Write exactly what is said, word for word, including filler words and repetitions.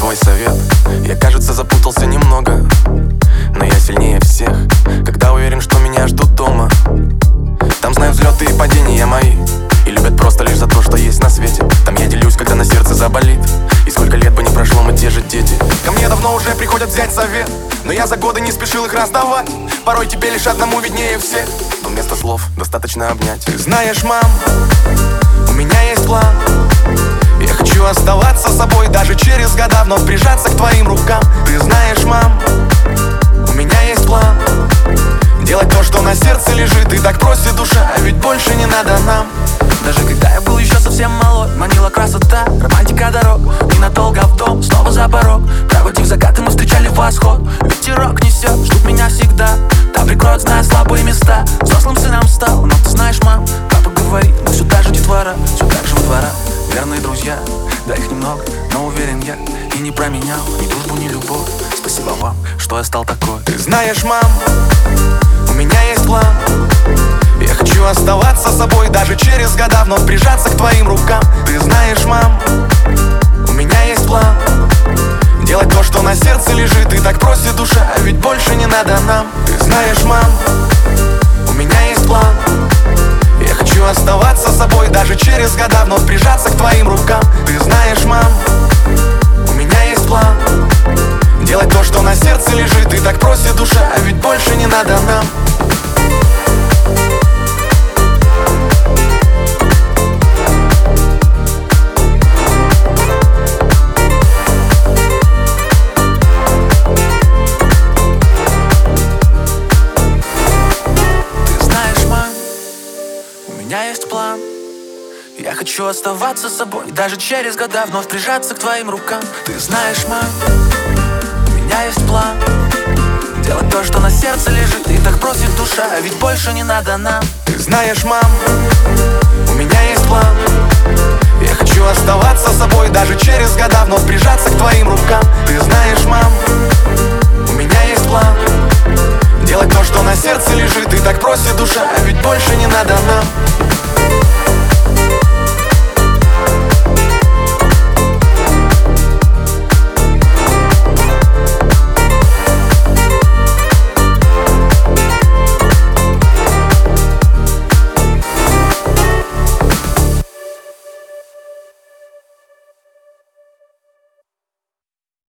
твой совет. Я, кажется, запутался немного, но я сильнее всех, когда уверен, что меня ждут дома. Там знают взлеты и падения мои, и любят просто лишь за то, что есть на свете. Там я делюсь, когда на сердце заболит, и сколько лет бы не прошло, мы те же дети. Ко мне давно уже приходят взять совет, но я за годы не спешил их раздавать. Порой тебе лишь одному виднее всех, но вместо слов достаточно обнять. Ты знаешь, мам, у меня есть план. Я хочу оставаться собой даже через года, вновь прижаться к твоим рукам. Ты знаешь, мам, у меня есть план. Делать то, что на сердце лежит, и так просит душа, а ведь больше не надо нам. Даже когда я был еще совсем молод, манила красота, романтика дорог. Ненадолго в дом, снова за порог. Проводив закаты, мы встречали восход. Ветерок несет, ждут меня всегда. Там прикроют, зная слабые места. Взрослым сыном стал, но ты знаешь, мам, папа говорит, мы все та же детвора, все так же во дворах. Верные друзья, да их немного, но уверен я, и не променял ни дружбу, ни любовь. Спасибо вам, что я стал такой. Ты знаешь, мам, у меня есть план. Я хочу оставаться собой даже через года, вновь прижаться к твоим рукам. Ты знаешь, мам, у меня есть план. Делать то, что на сердце лежит, и так просит душа, а ведь больше не надо нам. Ты знаешь, мам, у меня есть план. Я хочу оставаться собой даже через года, вновь прижаться к твоим рукам. Ты знаешь, мам, у меня есть план. Делать то, что на сердце лежит, и так просит душа, а ведь больше не надо нам. У меня есть план. Я хочу оставаться собой даже через года, вновь прижаться к твоим рукам. Ты знаешь, мам, у меня есть план. Делать то, что на сердце лежит, и так просит душа, а ведь больше не надо нам. Ты знаешь, мам, у меня есть план. Я хочу оставаться собой даже через года, вновь прижаться к твоим рукам. Ты знаешь, мам, у меня есть план. Делать то, что на сердце лежит, и так просит душа, а ведь больше не надо нам.